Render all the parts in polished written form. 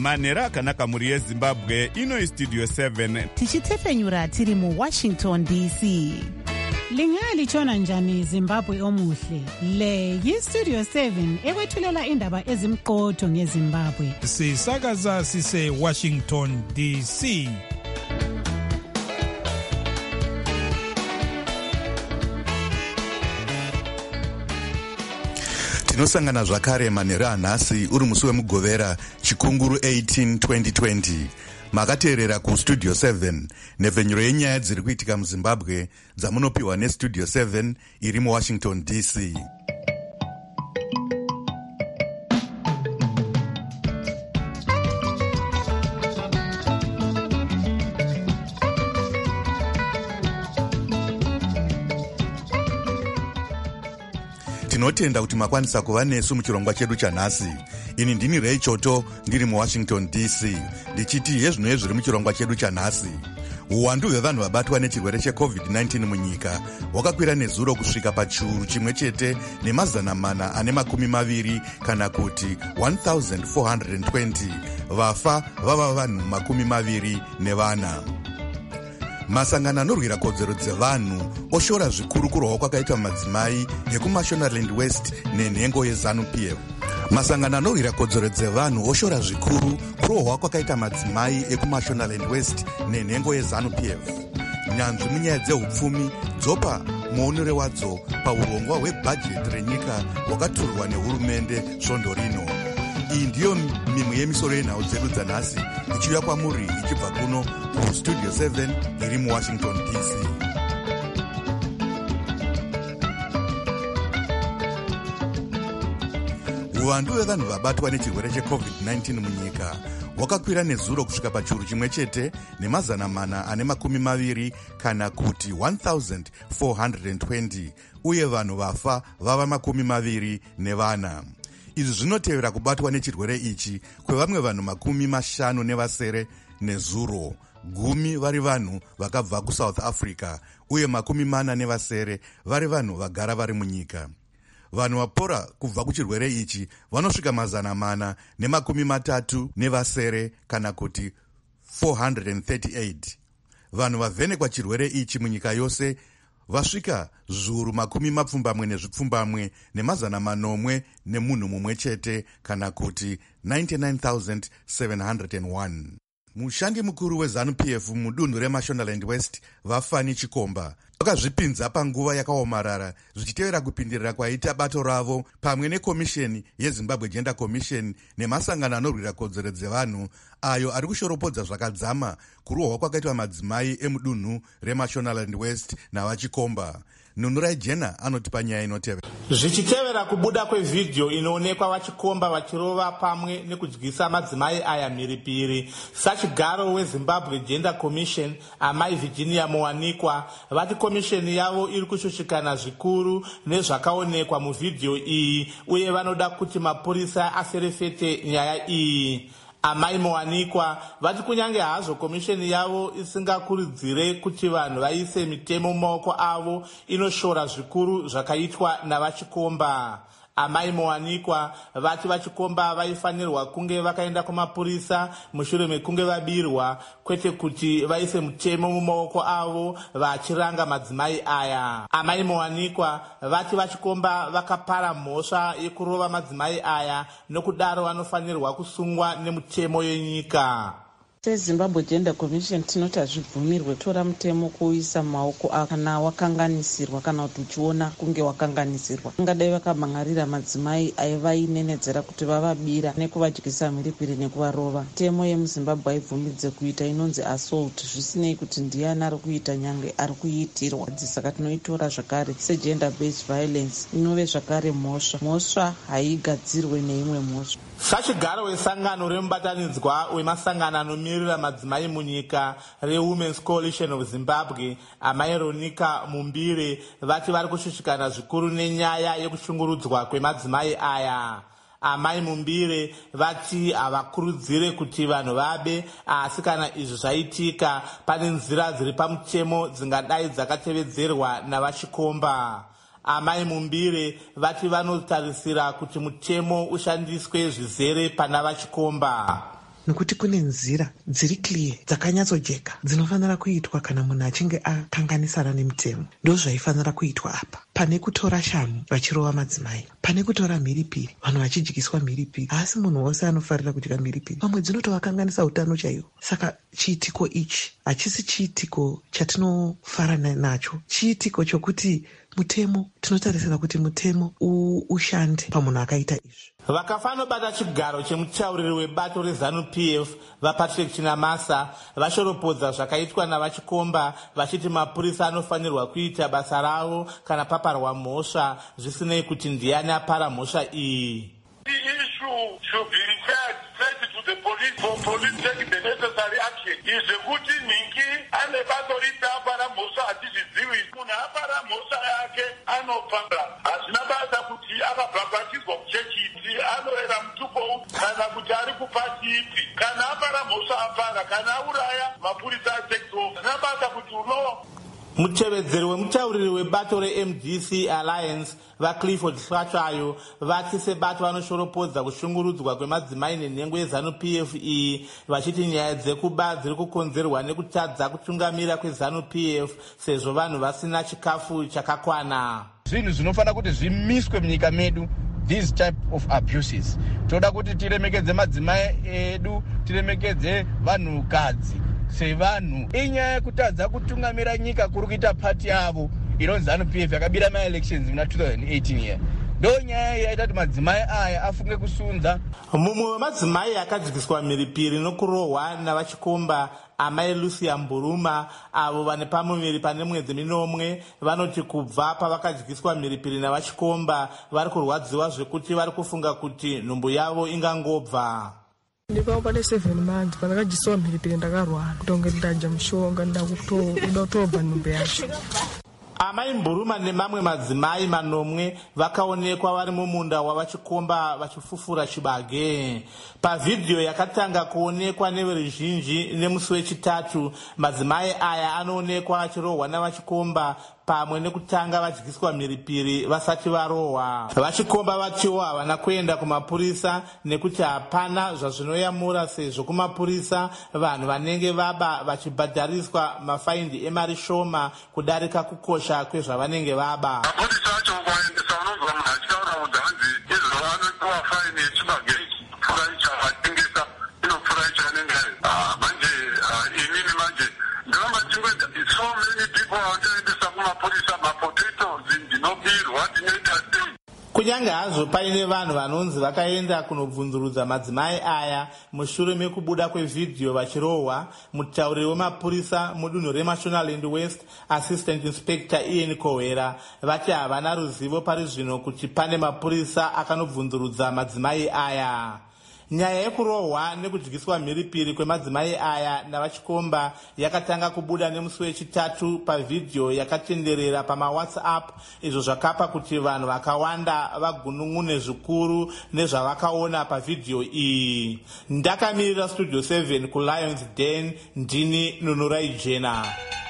manhero akanaka mhuri yezimbabwe. Ino Studio 7 tichitefenyura tiri muWashington DC. Lingalitshona njani Zimbabwe omuhle? Le yiStudio 7 ekwethulela indaba ezimqotho ngeZimbabwe. Sisakaza sise Washington DC. Tinosangana zvakare manhero anhasi uri musi wemugovera chikunguru 18 2020. Makateerera kuStudio 7 nhefenyuro yenyaya dziri kuitika muZimbabwe dzamunopiwa neStudio 7 iri muWashington DC. Tinotenda kuti makwanisa kuva nesu muchirongwa chedu chanhasi. Ini ndini Ray Choto ndiri muWashington DC ndichiti hezvino zviri muchirongwa chedu chanhasi. Uwandu hwevanhu vabatwa nechirwere cheCovid-19 munyika hwakakwira nezuro kusvika pachiuru chimwe chete ne420 kana kuti 1420. Vafa vava vanhu 24. Masangano anorwira kodzero dzevanhu oshora zvikuru kurwa kwakaitwa madzimai ekuMashonaland West nenhengo yeZANU-PF. Masangano anorwira kodzero dzevanhu oshora zvikuru kurwa kwakaita madzimai ekuMashonaland West nenhengo yeZANU-PF. Nyanzvi munyaya dzehupfumi dzopa muonere wadzo paurongwa hwebhajeti renyika hwakaturwa nehurumende svondo rino. Iyi ndiyo mimwe yemisoro yenhau dzedu dzanhasi ichiuya kwamuri ichibva kuno kuStudio 7 iri muWashington DC. Uwandu hwevanhu vabatwa nechirwere cheCovid-19 munyika hwakakwira nezuro kusvika pachiuru chimwe chete ne420 kana kuti 1420 uye vanhu vafa vava 24. Izvi zvinotevera kubatwa nechirwere ichi kwevamwe vanhu 50 nezuro, 10 vari vanhu vakabva kuSouth Africa uye 40 vari vanhu vagara vari munyika. Vanhu vapora kubva kuchirwere ichi vanosvika 430 kana kuti 438. Vanhu vavhenekwa chirwere ichi munyika yose vasvika 10,000 nemunhu mumwe chete kana kuti 99,701. Mushandi mukuru weZANU-PF mudunhu reMashonaland West Vafani Chikomba vakazvipinza panguva yakaomarara zvichitevera kupindirira kwaita bato ravo pamwe nekomisheni yeZimbabwe Gender Commission nemasangano anorwira kodzero dzevanhu ayo ari kushoropodza zvakadzama kurohwa kwakaitwa madzimai emudunhu reMashonaland West navachikomba. Nunurai Jena anotipa nyaya inotevera. Zvichitevera kubuda kwevhidhiyo inoonekwa vachikomba vachirova pamwe nekudyisa madzimai aya mhiripiri, sachigaro weZimbabwe Gender Commission amai Virginia Muwanikwa vati komisheni yavo iri kushushikana zvikuru nezvakaonekwa muvhidhiyo iyi uye vanoda kuti mapurisa aserefete nyaya iyi. Amai Muwanikwa vati kunyange hazvo komisheni yavo isingakurudzire kuti vanhu vaise mitemo mumaoko avo, inoshora zvikuru zvakaitwa navachikomba. Amai Muwanikwa vati vachikomba vaifanirwa kunge vakaenda kumapurisa mushure mekunge vabirwa, kwete kuti vaise mutemo mumaoko avo vachiranga madzimai aya. Amai Muwanikwa vati vachikomba vakapara mhosva yekurova madzimai aya, nokudaro vanofanirwa kusungwa nemutemo yenyika. SeZimbabwe Gender Commission tinoti hazvibvumirwe kutora mutemo kuuisa maoko kana wakanganisirwa kana kuti uchiona kunge wakanganisirwa. Ungadai vakamangarira madzimai aivainenedzera kuti vavabira nekuvadyisa mhiripiri nekuvarova. Mutemo yemuZimbabwe haibvumidze kuita inonzi assault, zvisinei kuti ndiani ari kuita nyange ari kuitirwa. Saka tinoitora zvakare segender based violence inove zvakare mhosva. Mhosva haigadzirwe neimwe mhosva. Sachigaro wesangano remubatanidzwa wemasangano anomirira madzimai munyika reWomen's Coalition of Zimbabwe amai Ronika Mumbire vati vari kushushikana zvikuru nenyaya yekushungurudzwa kwemadzimai aya. Amai Mumbire vati havakurudzire kuti vanhu vabe, asi kana izvi zvaitika pane nzira dziri pamutemo dzingadai dzakatevedzerwa navachikomba. Amai Mumbire vati vanotarisira kuti mutemo ushandiswe zvizere pana vachikomba. nekuti kune nzira dziri clear dzakanyatsojeka dzinofanira kuitwa kana munhu achinge akanganisana nemutemo. Ndo zvaifanira kuitwa apa, pane kutora shamhu vachirova madzimai, pane kutora mhiripiri vanhu vachidyiswa mhiripiri. Asi munhu wose anofarira kudya mhiripiri, vamwe dzinotovakanganisa utano chaiwo. Saka chiitiko ichi hachisi chiitiko chatinofara nacho, chiitiko chokuti mutemo, tinotarisira kuti mutemo ushande pamunhu akaita izvi. Vakafanobata chigaro chemutauriri webato reZANU-PF vaPatrick Chinamasa vashoropodza zvakaitwa navachikomba, vachiti mapurisa anofanirwa kuita basa ravo kana paparwa mhosva, zvisinei kuti ndiani apara mhosva iyi. The issue should be referred straight to the police for police taking the necessary action. Izvekuti ningi ane bato rita apara mhosva hatizvizivi. Munhu apara mhosva yake anopanga. Hazvina basa kuti akabhabhatidzwa kuchechi anorera mutupo kana kuti ari kupati ipi. Kana apara mhosva apara, kana auraya mapurisa asekso. Hazvina basa kuti Mutevedzeri wemutauriri webato reMDC Alliance vaClifford Hlatsvayo vati sebato vanoshoropodza kushungurudzwa kwemadzimai nenhengo yeZANU-PF iyi, vachiti nyaya dzekuba dziri kukonzerwa nekutadza kutungamira kweZANU-PF sezvo vanhu vasina chikafu chakakwana. Zvinhu zvinofanira kuti zvimiswe munyika medu, these type of abuses. Toda kuti tiremekedze madzimai edu, tiremekedze vanhukadzi sevanhu. Inyaya yekutadza kutungamira nyika kuri kuita pati yavo inonzi ZANU-PF yakabira ma-elections muna 2018 here. Ndo nyaya yaita kuti madzimai aya afunge kusunza. Mumwe wemadzimai akadyiswa mhiripiri nokurohwa navachikomba, amai Lucia Mburuma, avo vane pamuviri pane mwedzi minomwe, vanoti kubva pavakadyiswa mhiripiri navachikomba vari kurwadziwa zvekuti vari kufunga kuti nhumbu yavo ingangobva. Ndipao pane 7 months pandakadyiswa mhiripiri ndakarwara kutonge ndadya mushonga ndoda kutobva nhumbu yacho. Amai Mburuma nemamwe madzimai manomwe vakaonekwa vari mumunda wavachikomba vachifufura chibage. Pavhidhiyo yakatanga kuonekwa neveruzhinji nemusi wechitatu, madzimai aya anoonekwa achirohwa navachikomba pamwe nekutanga vadyiswa mhiripiri vasati varohwa. Vachikomba vatiwo havana kuenda kumapurisa nekuti hapana zvazvinoyamura sezvo kumapurisa vanhu vanenge vaba vachibhadhariswa mafaindi emari shoma kudarika kukosha kwezvavanenge vaba. Mapurisa acho kuvaendesa unonzwa munhu achitaura kuti hanzi izvo vanopiwa faini yechibage pfura icho avatengesa inopfura icho anenge manje inini manje ndoramba chingweda so many people vanoendesa kumapurisa mapotatoes ndinobirwa ndinoita sei. Kunyange hazvo paine vanhu vanonzi vakaenda kunobvunzurudza madzimai aya mushure mekubuda kwevhidhiyo vachirohwa, mutauriri wemapurisa mudunhu reMashonaland West Assistant Inspector Ian Kowera vati havana ruzivo pari zvino kuti pane mapurisa akanobvunzurudza madzimai aya. Nyaya yekurohwa nekudyiswa mhiripiri kwemadzimai aya navachikomba yakatanga kubuda nemusi wechitatu pavhidhiyo yakatenderera pamaWhatsApp, izvo zvakapa kuti vanhu vakawanda vagunun'une zvikuru nezvavakaona pavhidhiyo iyi. Ndakamirira Studio 7 kuLions Den, ndini Nunurai Jena.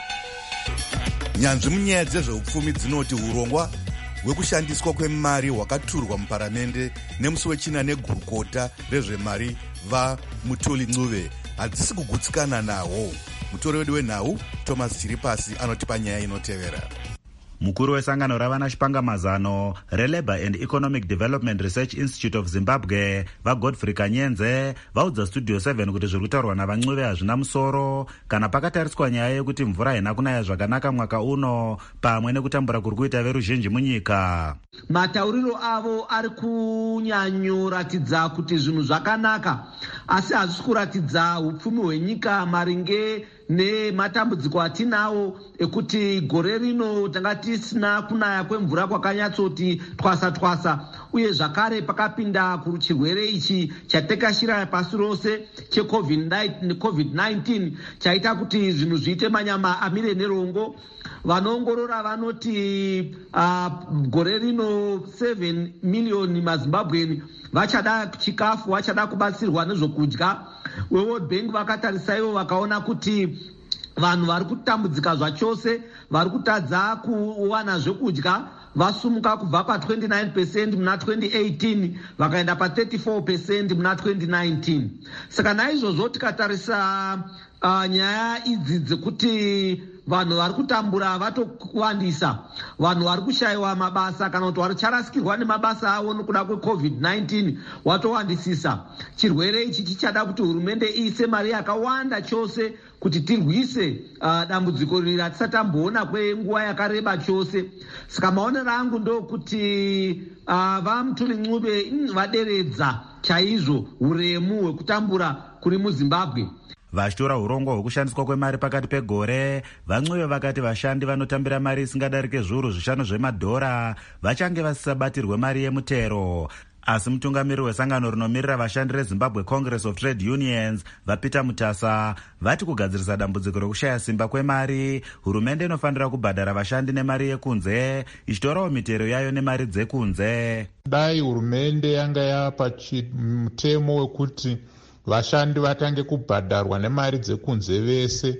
Nyanzvi munyaya dzezveupfumi dzinoti urongwa hwekushandiswa kwemari hwakaturwa muparamende nemusi wechina negurukota rezvemari vaMutuli Ncube hadzisi kugutsikana nahwo. Mutori wedu wenhau Thomas Chiripasi anotipa nyaya inotevera. Mukuru wesangano ravana chipangamazano reLabour and Economic Development Research Institute of Zimbabwe vaGodfrey Kanyenze vaudza Studio 7 kuti zviri kutaurwa navaNcube hazvina musoro kana pakatariswa nyaya yekuti mvura haina kunaya zvakanaka mwaka uno pamwe nekutambura kuri kuita veruzhinji munyika. Matauriro avo ari kunyanyoratidza kuti zvinhu zvakanaka, asi hazvisi kuratidza upfumi hwenyika maringe nematambudziko atinawo ekuti gore rino tanga tisina kunaya kwemvura kwakanyatsoti twasa uye zvakare pakapinda kuchirwere ichi chatekashira pasi rose cheCovid-19 chaita kuti zvinhu zviite manyama amire nerongo. Vanoongorora vanoti gore rino 7 miliyoni maZimbabweni vachada chikafu, vachada kubatsirwa nezvokudya. WeWorld Bank vakatarisaiwo vakaona kuti vanhu vari kutambudzika zvachose, vari kutadza kuwana zvekudya, vasumuka kubva pa29% muna 2018 vakaenda pa34% muna 2019. Saka naizvozvo tikatarisa nyaya idzi dzekuti vanhu vari kutambura vatowandisa, vanhu vari kushayiwa mabasa kana kuti vacharasikirwa nemabasa avo nokuda kweCovid-19 watowandisisa. Chirwere ichi chichada kuti hurumende iise mari yakawanda chose kuti tirwise dambudziko riri ratisatamboona kwenguva yakareba chose. Saka maonero angu ndokuti vaMutuli Ncube vaderedza chaizvo uremu hwekutambura kuri muZimbabwe. vachitora urongo hwekushandiswa kwemari pakati pegore, vaNcube vakati vashandi vanotambira mari isingadarike zviuru 5 zvemadhora vachange vasisabatirwe mari yemutero. Asi mutungamiriri wesangano rinomirira vashandi reZimbabwe Congress of Trade Unions vaPeter Mutasa vati kugadzirisa dambudziko rekushaya simba kwemari, hurumende inofanira kubhadhara vashandi nemari yekunze ichitorawo mitero yayo nemari dzekunze. Dai hurumende yanga yapa mutemo wekuti vashandi vatange kubhadharwa nemari dzekunze vese,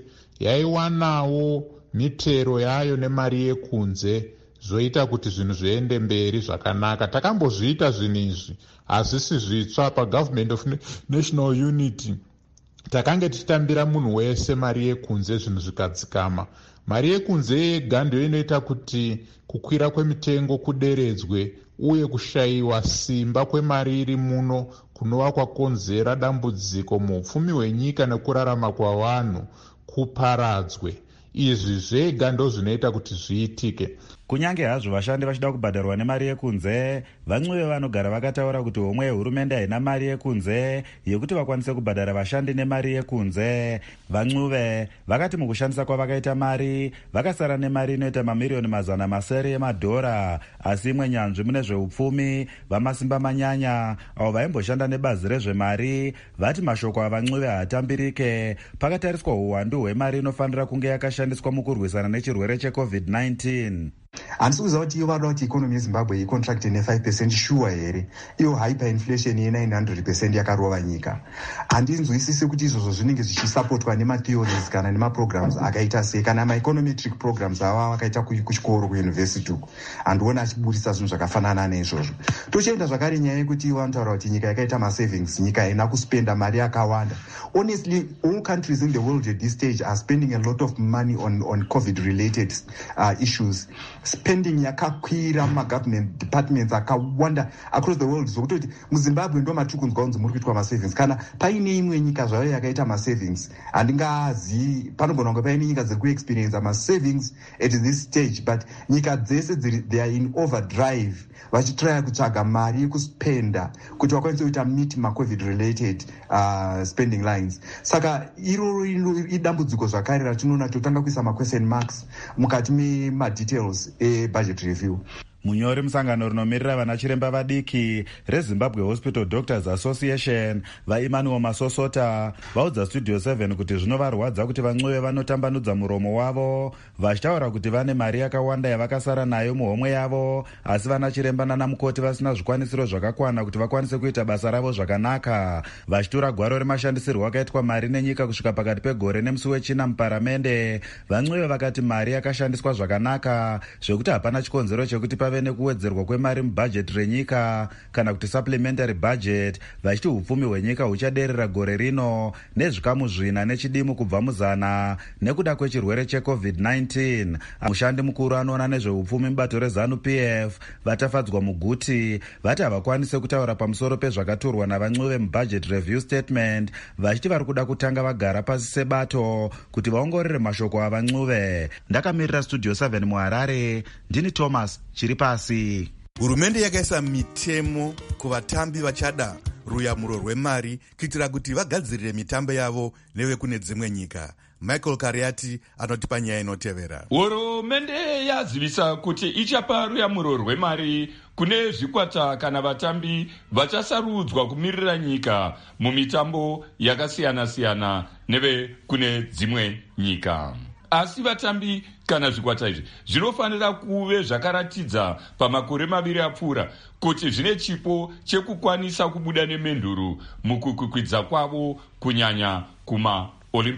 yaiwanawo mitero yayo nemari yekunze, zvoita kuti zvinhu zviende mberi zvakanaka. Takambozviita zvinhu izvi, hazvisi zvitsva. paGovernment of National Unity takange tichitambira munhu wese mari yekunze, zvinhu zvikadzikama. Mari yekunze yega ndiyo inoita kuti kukwira kwemitengo kuderedzwe uye kushayiwa simba kwemari iri muno kunova kwakonzera dambudziko muupfumi hwenyika nekurarama kwavanhu kuparadzwe. Izvi zvega ndo zvinoita kuti zviitike. Kunyange hazvo vashandi vachida kubhadharwa nemari yekunze, vaNcube vanogara vakataura kuti homwe yehurumende haina mari yekunze yekuti vakwanise kubhadhara vashandi nemari yekunze. vaNcube vakati mukushandisa kwavakaita mari, vakasara nemari inoita mamiriyoni mazana masere emadhora. Asi imwe nyanzvi mune zveupfumi vamasimba manyanya avo vaimboshanda nebazi rezvemari vati mashoko avaNcube haatambirike pakatariswa uwandu hwemari inofanira kunge yakashandiswa mukurwisana nechirwere cheCovid-19. handisi kuziva kuti iyo vada kuti ikonomi yeZimbabwe icontracte ne5% sure here, iyo hyperinflation ye900% yakarova nyika. Handinzwisisi kuti izvozvo zvinenge zvichisapotwa nematheories kana nemaprograms akaita sei, kana maeconometric programs ava vakaita kuchikoro kuyunivhesiti uku, handiona achiburisa zvinhu zvakafanana neizvozvo. Tochienda zvakare nyaya yekuti vanotaura kuti nyika yakaita masavings, nyika haina kuspenda mari yakawanda. Honestly, all countries in the world at this stage are spending a lot of money on COVID-related issues. Spending yakakwira mumagovernment departments akawanda across the world, zvokuti muZimbabwe ndo matiri kunzwa kunzi muri kuitwa masavings. Kana paine imwe nyika zvayo yakaita masavings, handingazivi, panogona kunge paine nyika dziri kuexperience masavings at this stage, but nyika dzese they are in overdrive vachitraya kutsvaga mari yekuspenda kuti vakwanise kuita meet macovid related spending lines. Saka iroro idambudziko zvakare ratinoona totanga kuisa maquestion marks mukati memadetails budget review. Munyori musangano rinomirira vana chiremba vadiki reZimbabwe Hospital Doctors Association vaEmmanuel Masosota vaudza Studio 7 kuti zvinovarwadza kuti vaNcube vanotambanudza muromo wavo vachitaura kuti vane mari yakawanda yavakasara nayo muhomwe yavo, asi vana chiremba nanamukoti vasina zvikwanisiro zvakakwana kuti vakwanise kuita basa ravo zvakanaka. Vachitura gwaro remashandisirwo akaitwa mari nenyika kusvika pakati pegore nemusi wechina muparamende, vaNcube vakati mari yakashandiswa zvakanaka zvekuti hapana chikonzero chekuti pave nekuwedzerwa kwemari mubhajeti renyika kana kuti supplementary budget, vachiti upfumi hwenyika huchaderera gore rino nezvikamu 4 nechidimu kubva muzana nekuda kwechirwere cheCovid-19. Mushandi mukuru anoona nezveupfumi mubato reZANU-PF vatafadzwa muguti vati havakwanise kutaura pamusoro pezvakaturwa navaNcube mubudget review statement, vachiti vari kuda kutanga vagara pasi sebato kuti vaongorere mashoko avaNcube. Ndakamirira Studio 7 muHarare, ndini Thomas Chiripasi. Hurumende yakaisa mitemo kuvatambi vachada ruyamuro rwemari kuitira kuti vagadzirire mitambo yavo nevekune dzimwe nyika. Michael Kariati anotipa nyaya inotevera. Hurumende yazivisa kuti ichapa ruyamuro rwemari kune zvikwata kana vatambi vachasarudzwa kumirira nyika mumitambo yakasiyana-siyana neve kune dzimwe nyika. Asi vatambi kana zvikwata izvi zvinofanira kuve zvakaratidza pamakore 2 apfuura kuti zvine chipo chekukwanisa kubuda nemenduru mukukwidza kwavo kunyanya kuma Olympic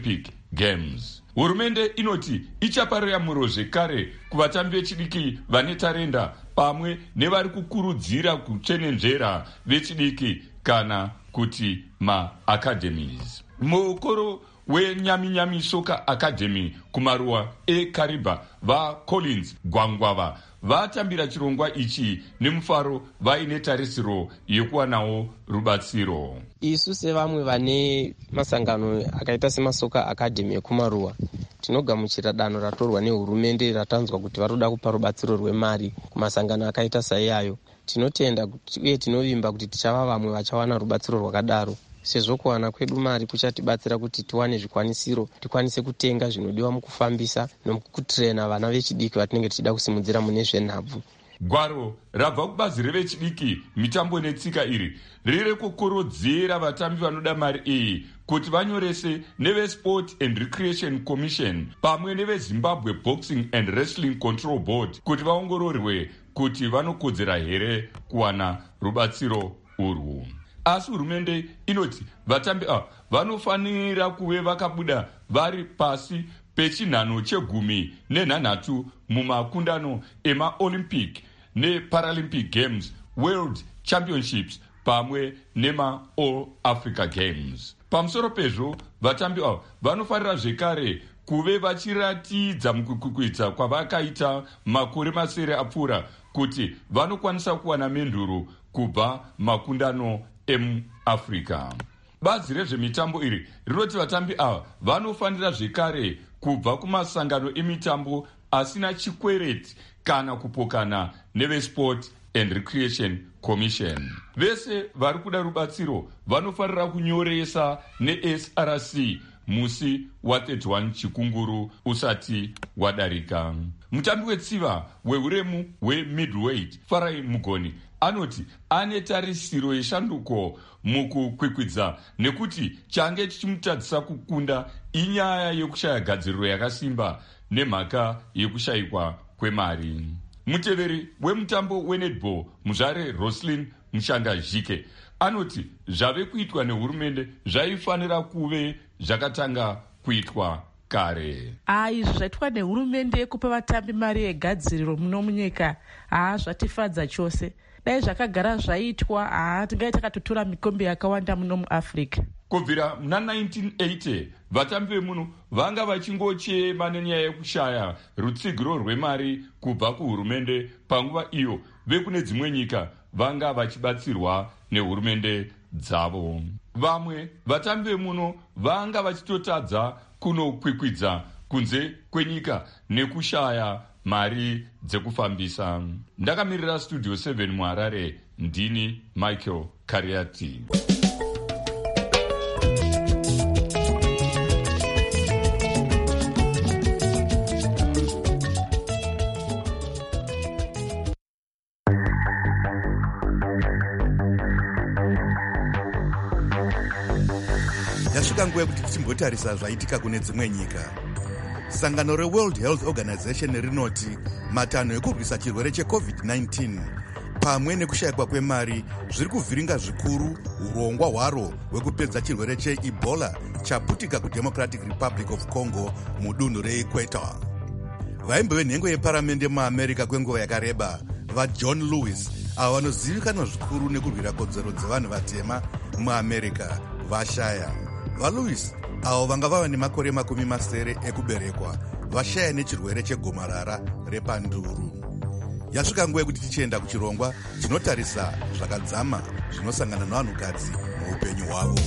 Games. Hurumende inoti ichapa ruyamuro zvekare kuvatambi vechidiki vane tarenda pamwe nevari kukurudzira kuchenenjera vechidiki kana kuti ma-academies. Mukoro weNyami Soccer Academy kumaruwa eKariba vaCollins Gwangwava vatambira chirongwa ichi nemufaro vaine tarisiro yekuwanawo rubatsiro. Isu sevamwe vane masangano akaita semaSoccer Academy ekumaruwa tinogamuchira danho ratorwa nehurumende ratanzwa kuti varoda kupa rubatsiro rwemari kumasangano akaita saiyayo. Tinotenda uye tinovimba kuti tichava vamwe vachawana rubatsiro rwakadaro, sezvo kuwana kwedu mari kuchatibatsira kuti tiwane zvikwanisiro, tikwanise kutenga zvinodiwa mukufambisa nomukutrena vana vechidiki vatinenge tichida kusimudzira mune zvenhabvu. Gwaro rabva kubazi revechidiki mitambo netsika iri riri kukorodzera vatambi vanoda mari iyi kuti vanyorese neveSport and Recreation Commission pamwe neveZimbabwe Boxing and Wrestling Control Board kuti vaongororwe kuti vanokodzera here kuwana rubatsiro urwu. Asi hurumende inoti vatambi ava vanofanira kuve vakabuda vari pasi pechinhano che10 mumakundano ema-Olympic ne-Paralympic Games, World Championships pamwe nema-All Africa Games. Pamusoro pezvo, vatambi ava vanofanira zvekare kuve vachiratidza mukukwikwidzwa kwavakaita makore masere apfuura kuti vanokwanisa kuwana menduro kubva makundano emuAfrica. Bazi rezvemitambo iri rinoti vatambi ava vanofanira zvekare kubva kumasangano emitambo asina chikwereti kana kupokana neveSport and Recreation Commission. Vese vari kuda rubatsiro vanofanira kunyoresa neSRC musi wa31 Chikunguru usati wadarika. Mutambi wetsiva weuremu hwemiddleweight Farai Mugoni anoti ane tarisiro yeshanduko mukukwikwidza nekuti change chichimutadzisa kukunda inyaya yekushaya gadziriro yakasimba nemhaka yekushayikwa kwemari. Muteveri wemutambo wenetball muzvare Roslyn Mushanga-Zhike anoti zvave kuitwa nehurumende zvaifanira kuve zvakatanga kuitwa kare. Izvi zvaitwa nehurumende kupa vatambi mari yegadziriro muno munyika zvatifadza chose. Dai zvakagara zvaitwa tingai takatotora mikombe yakawanda muno muAfrica. Kubvira muna 1980 vatambi vemuno vanga vachingochema nenyaya yekushaya rutsigiro rwemari kubva kuhurumende. Panguva iyo vekune dzimwe nyika vanga vachibatsirwa nehurumende dzavo. Vamwe vatambi vemuno vanga vachitotadza kunokwikwidza kunze kwenyika nekushaya mari dzekufambisa. Ndakamirira Studio 7 muHarare, ndini Michael Kariati. Yasvika nguva yekuti tichimbotarisa zvaitika kune dzimwe nyika. Sangano reWorld Health Organization rinoti matanho ekurwisa chirwere cheCovid-19 pamwe nekushayikwa kwemari zviri kuvhiringa zvikuru urongwa hwaro hwekupedza chirwere cheEbola chaputika kuDemocratic Republic of Congo mudunhu reEquator. Vaimbi venhengo yeparamende muAmerica kwenguva yakareba vaJohn Lewis avo vanozivikanwa zvikuru nekurwira kodzero dzevanhu vatema muAmerica vashaya. VaLewis avo vanga vava nemakore 70 ekuberekwa vashaya nechirwere chegomarara repanduru. Yasvika nguva yekuti tichienda kuchirongwa chinotarisa zvakadzama zvinosangana nevanhukadzi muupenyu hwavo.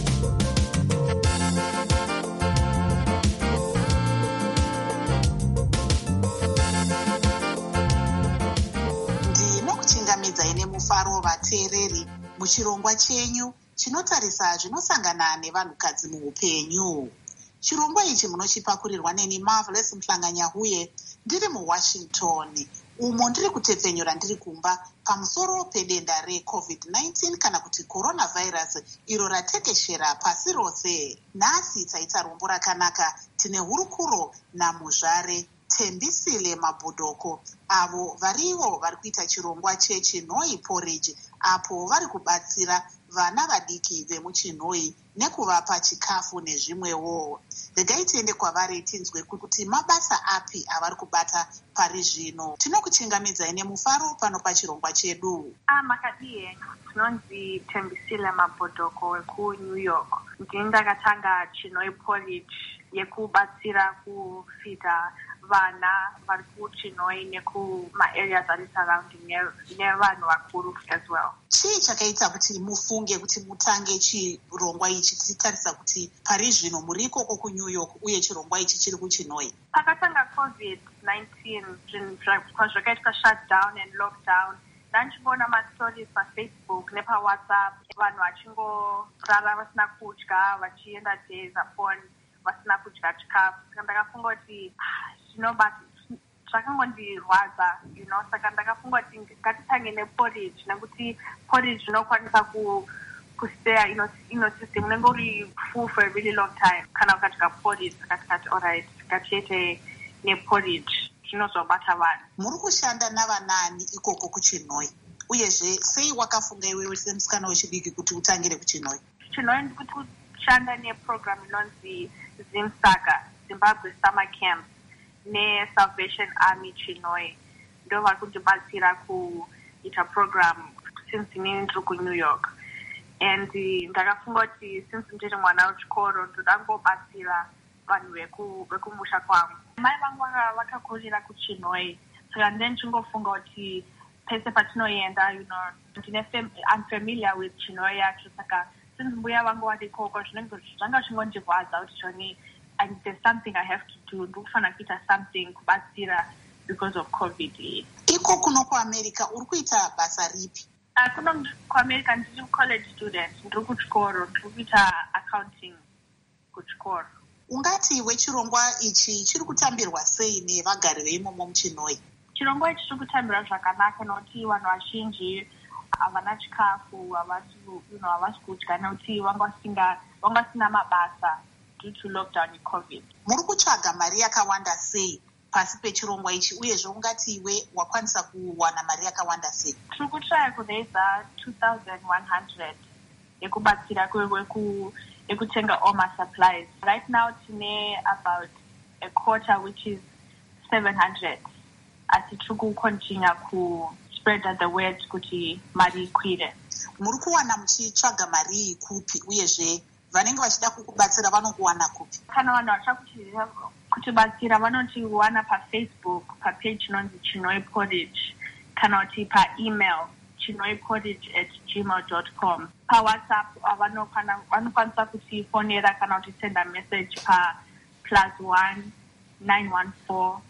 Ndinokuchingamidzai nemufaro vateereri muchirongwa chenyu chinotarisa zvinosangana nevanhukadzi muupenyu. Chirongwa ichi munochipakurirwa neni Marvelous Mhlanganyahuye ndiri muWashington, umo ndiri kutepfenyura ndiri kumba pamusoro pedenda reCovid-19 kana kuti coronavirus iro ratekeshera pasi rose. Nhasi taita rombo rakanaka, tine hurukuro namuzvare Tembisile Mabhodoko, avo varivo vari kuita chirongwa cheChinhoi Porridge, apo vari kubatsira vana vadiki vemuChinhoi nekuvapa chikafu nezvimwewo. regai tiende kwavari tinzwe kuti mabasa api avari kubata pari zvino. Tinokuchingamidzai nemufaro pano pachirongwa chedu. Makadie tinonzi Tembisile Mabhodoko wekuNew York. Ndini ndakatanga Chinoi Porridge yekubatsira kufita vana vari kuChinoi nekuma-areas ari surrounding nevanhu vakuru as well. Chii chakaita kuti mufunge kuti mutange chirongwa ichi tichitarisa kuti pari zvino muri ikoko kuNew York uye chirongwa ichi chiri kuChinoi? Pakatanga COVID-19 zvinhu zvakaitwa shutdown and lockdown, ndandichiona mastories paFacebook nepawhatsapp vanhu vachingorara vasina kudya vachienda days upon vasina kudya chikafu. Saka ndakafunga kuti zvakangondirwadza, saka ndakafunga kuti ngatitange neporridge nekuti porridge inokwanisa kusteya system unenge uri full for a really long time kana ukadya porridge. Saka tikati alright ngatiite neporridge zvinozobata vanhu. Muri kushanda navanani ikoko kuChinoi? Uyezve sei wakafunga iwewe semusikana wechidiki kuti utangire kuChinoi? Chinoi ndikuti kushanda neprogram inonzi ZIMSACA, Zimbabwe Summer Camp, neSalvation Army Chinoi. Ndo vari kundibatsira kuita program since inini ndiri kuNew York. And ndakafunga kuti since ndiri mwana wechikoro ndodangobatsira vanhu vekumusha kwangu. Mai vangu vakakurira kuChinoi, saka ndichingofunga kuti pese patinoenda, I'm familiar with Chinoi yacho, saka since mbuya vangu vari ikoko zvanga zvingondirwadza kuti there's something I have to do, ndikufana kuita something kubatsira because of COVID. Iko kuno kuAmerica uri kuita basa ripi? Kuno kuAmerica ndiri college student, ndiri kuchikoro, ndiri kuita accounting kuchikoro. Ungati wechirongwa ichi chiri kutambirwa sei nevagari veimomo muChinoi? Chirongwa ichi chiri kutambirwa zvakanaka nokuti vanhu vazhinji havana chikafu, havasi kudya nokuti vanga vasina mabasa due to lockdown COVID. Muri kutsvaga mari yakawanda sei pasi pechirongwa ichi, uyezve ungati iwe wakwanisa kuwana mari yakawanda sei? Tiri kutraya kuraisa 2,100 yekubatsira yekutenga all my supplies. Right now tine about a quarter which is 700. Asi tiri kukontinua spread the word kuti mari ikwire. Muri kuwana muchitsvaga mari iyi kupi, uyezve vanenge vachida kukubatsira vanokuwana kupi? Kana vanhu vachakutirira kutibatsira vanotiwana paFacebook papage inonzi Chinoi Porridge, kana kuti paemail chinoiporridge@gmail.com. PaWhatsApp vanokwanisa kutifonera kana kutisenda message pa +1 914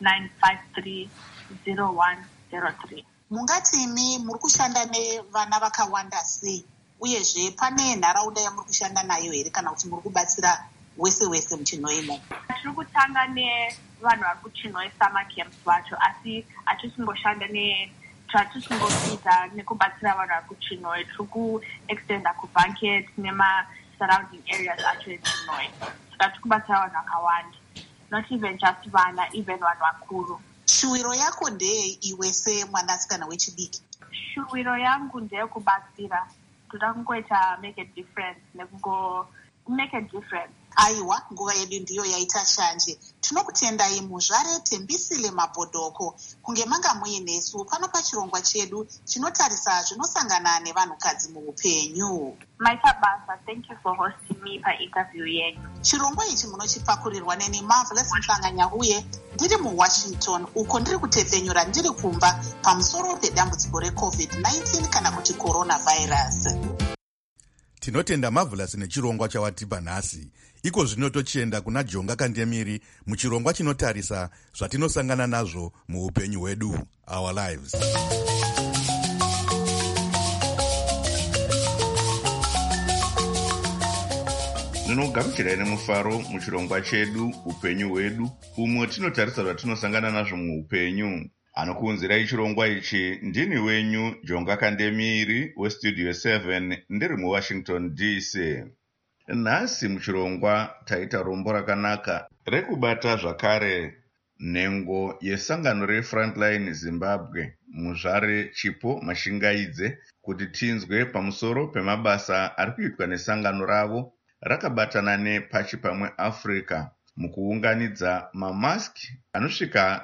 953 0103. Mungati imi muri kushanda nevana vakawanda sei, uyezve pane nharaunda yamuri kushanda nayo here kana kuti muri kubatsira wese muChinoi imo? Tiri kutanga nevanhu vari kuChinoi Summer Camps vacho, asi hatisingoshanda zvatisingofita nekubatsira vanhu vari kuChinoi. Tiri kuextenda kuBucket nema-surrounding areas acho eChinoi. Saka tiri kubatsira vanhu vakawanda, not even just vana, even vanhu vakuru. Shuwiro yako ndeye iwe semwanasikana wechidiki? Shuwiro yangu ndeyekubatsira, toda kungoita make a difference make a difference. Aiwa, nguva yedu ndiyo yaita shanje. Tinokutendai muzvare Tembisile Mabhodoko kunge manga muinesu pano pachirongwa chedu chinotarisa zvinosangana nevanhukadzi muupenyu. Maita basa, thank you for hosting me pa-interview yenyu. Chirongwa ichi munochipakurirwa neni Marvelous Mhlanganya-Huye ndiri muWashington, uko ndiri kutepfenyura ndiri kumba pamusoro pedambudziko reCovid-19 kana kuti coronavirus. Tinotenda Marvelous nechirongwa chawatipa nhasi. Iko zvino tochienda kuna Jonga Kandemiri muchirongwa chinotarisa zvatinosangana nazvo muupenyu hwedu, our lives. Ndinogamuchirai nemufaro muchirongwa chedu upenyu hwedu, umwe tinotarisa zvatinosangana nazvo muupenyu. Anokuunzirai chirongwa ichi ndini wenyu Jonga Kandemiri weStudio 7 ndiri muWashington DC. Nhasi muchirongwa taita rombo rakanaka rekubata zvakare nhengo yesangano reFrontline Zimbabwe muzvare Chipo Mashingaidze kuti tinzwe pamusoro pemabasa ari kuitwa nesangano ravo rakabatana nePachipamwe Africa mukuunganidza mamaski anosvika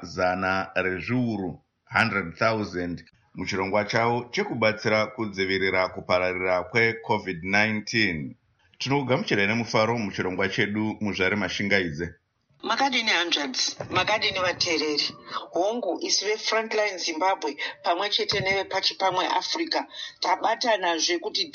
100,000 muchirongwa chavo chekubatsira kudzivirira kupararira kweCovid-19. Tinokugamuchirai nemufaro muchirongwa chedu muzvare Mashingaidze. Makadini hundreds, makadini vateereri. Hongu isu veFrontline Zimbabwe pamwe chete nevePachipamwe Africa tabatanazve kuti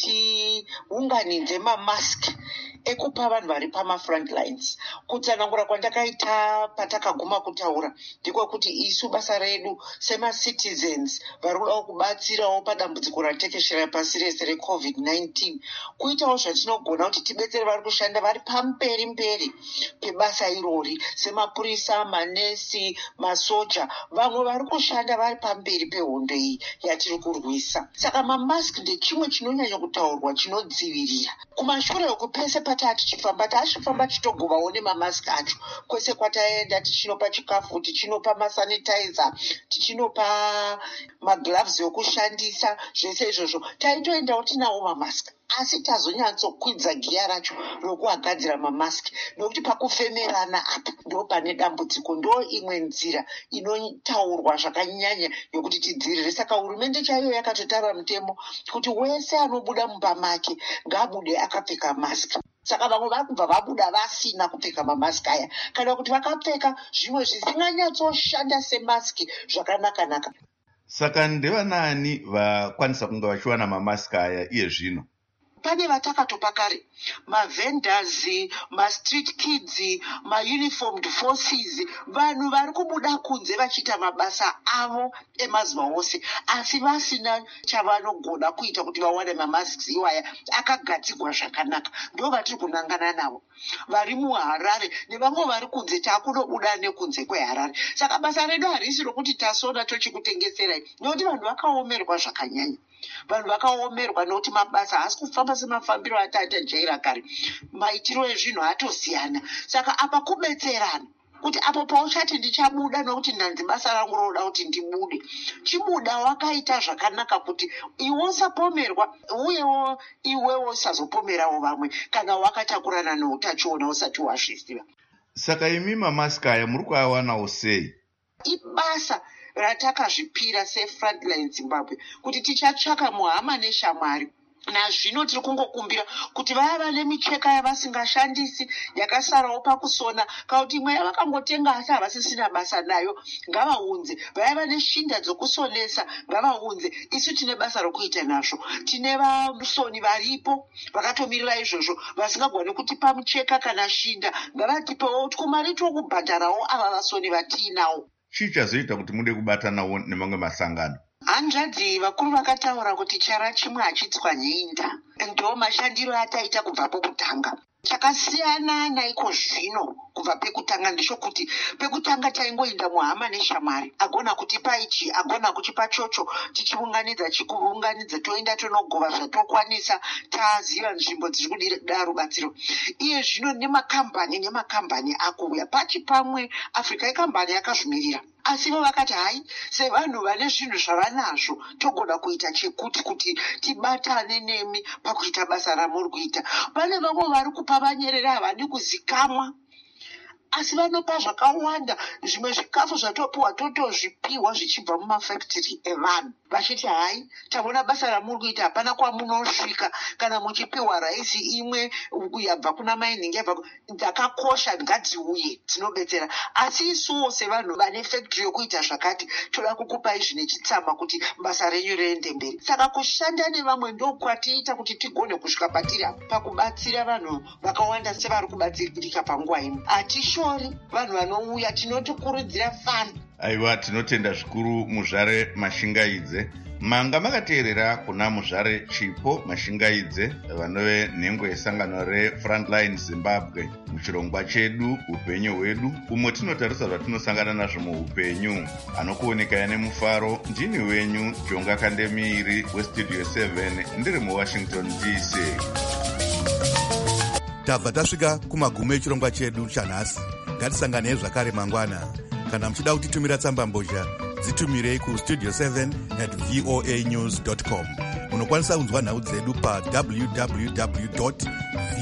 tiunganidze mamaski ekupa vanhu vari pamafrontlines. Kutsanangura kwandakaita patakaguma kutaura ndiko kuti isu basa redu semacitizens vari kudawo kubatsirawo padambudziko ratekeshera pasi rese reCovid-19 kuitawo zvatinogona kuti tibetsere vari kushanda vari pamberi pebasa irori semapurisa, manesi, masoja, vamwe vari kushanda vari pamberi pehondo iyi yatiri kurwisa. Saka mamaski ndechimwe chinonyanya kutaurwa chinodzivirira. Kumashure uku pese patati tichifamba tichitogovawo nemamaski acho. Kwese kwataenda tichinopa chikafu, tichinopa masanitizer, tichinopa magloves yokushandisa, zvese izvozvo taitoendawo tinawo mamaski. Asi tazonyatsokwidza giya racho rokuagadzira mamaski nokuti pakufemerana apa ndo pane dambudziko, ndo imwe nzira inotaurwa zvakanyanya yokuti tidzivirire. Saka hurumende chaiyo yakatotara mutemo kuti wese anobuda mumba make ngaabude akapfeka maski. Saka vamwe vari kubva vabuda vasina kupfeka mamaski aya kana kuti vakapfeka zvimwe zvisinganyatsoshanda semaski zvakanaka. Saka ndevanani vakwanisa kunge vachiwana mamaski aya iye zvino? Pane vatakatopa kare, mavendors, mastreet kids, mauniformed forces, vanhu vari kubuda kunze vachiita mabasa avo emazuva ose asi vasina chavanogona kuita kuti vawane mamasks iwaya akagadzirwa zvakanaka. Ndo vatiri kunangana navo vari muHarare nevamwe vari kunze takunobuda nekunze kweHarare. Saka basa redu harisi rokuti tasona tochikutengeserai, nokuti vanhu vakaomerwa zvakanyanya. Vanhu vakaomerwa nokuti mabasa haasi kufamba semafambiro atatajaira kare, maitiro ezvinhu atosiyana. Saka apa kubetserana kuti apo pauchati ndichabuda nokuti ndanzi basa rangu roda kuti ndibude, chibuda wakaita zvakanaka kuti iwe usapomerwa uyewo iwewo usazopomerawo vamwe kana wakatakurana neutachiona usati wazviziva. Saka imi mamaski aya muri kuawanawo sei? Ibasa ratakazvipira seFrontline Zimbabwe kuti tichatsvaka muhama neshamwari. Nazvino tiri kungokumbira kuti vaya vane micheka yavasingashandisi yakasarawo pakusona kauti imwe yavakangotenga asi havasisina basa nayo ngavaunze. Vaya vane shinda dzokusonesa ngavaunze. Isu tine basa rokuita nazvo. Tine vasoni varipo vakatomirira izvozvo vasingagoni kutipa micheka kana shinda, ngavatipewo kumari tokubhadharawo ava vasoni vatiinawo. Chichazoita kuti mude kubatanawo nemamwe masangano? Hundreds vakuru vakataura kuti chara chimwe hachitswanyinda. Ndo mashandiro ataita kubva pokutanga. Chakasiyana naiko zvino kubva pekutanga ndisho kuti pekutanga taingoinda muhama neshamwari, agona kutipa ichi, agona kuchipa chocho, tichiunganidza chikuunganidza, toenda tonogova zvatokwanisa, taziva nzvimbo dziri kuda rubatsiro. Iye zvino nemakambani akuuya. Pachipamwe Africa ikambani yakazvimirira, asi vo vakati hai sevanhu vane zvinhu zvavanazvo togona kuita chekuti kuti tibatane nemi pakuita basa ramuri kuita. Pane vamwe vari kupa vanyerera havadi kuzikamwa asi vanopa zvakawanda. Zvimwe zvikafu zvatopiwa totozvipiwa zvichibva mumafactory evanhu vachiti hai taona basa ramuri kuita hapana kwamunosvika kana muchipiwa raisi imwe yabva kuna mining dzakakosha ngadziuye dzinobetsera. Asi isuwo sevanhu vane factory yokuita zvakati toda kukupai zvine chitsama kuti basa renyu riende mberi. Saka kushanda nevamwe ndokwatiita kuti tigone kusvika patiri pakubatsira vanhu vakawanda sevari kubatsirika panguva ino. Hatishori vanhu vanouya, tinotokurudzira fani. Aiwa, tinotenda zvikuru muzvare Mashingaidze. Manga makateerera kuna muzvare Chipo Mashingaidze vanove nhengo yesangano reFrontline Zimbabwe muchirongwa chedu upenyu hwedu, umwe tinotarisa zvatinosangana nazvo muupenyu. Anokuonekaya nemufaro ndini wenyu Jonga Kandemiri weStudio 7 ndiri muWashington DC. Tabva tasvika kumagumo echirongwa chedu chanhasi. Ngatisanganei zvakare mangwana. Kana muchida kutitumira tsamba mbozha dzitumirei kustudio7@voanews.com. Munokwanisa kunzwa nhau dzedu pa www